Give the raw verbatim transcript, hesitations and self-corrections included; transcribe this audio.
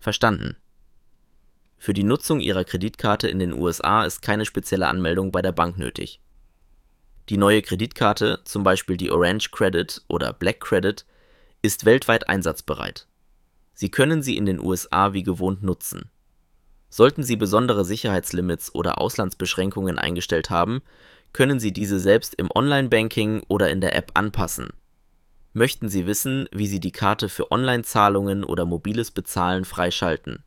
Verstanden. Für die Nutzung Ihrer Kreditkarte in den U S A ist keine spezielle Anmeldung bei der Bank nötig. Die neue Kreditkarte, zum Beispiel die Orange Credit oder Black Credit, ist weltweit einsatzbereit. Sie können sie in den U S A wie gewohnt nutzen. Sollten Sie besondere Sicherheitslimits oder Auslandsbeschränkungen eingestellt haben, können Sie diese selbst im Online-Banking oder in der App anpassen. Möchten Sie wissen, wie Sie die Karte für Online-Zahlungen oder mobiles Bezahlen freischalten?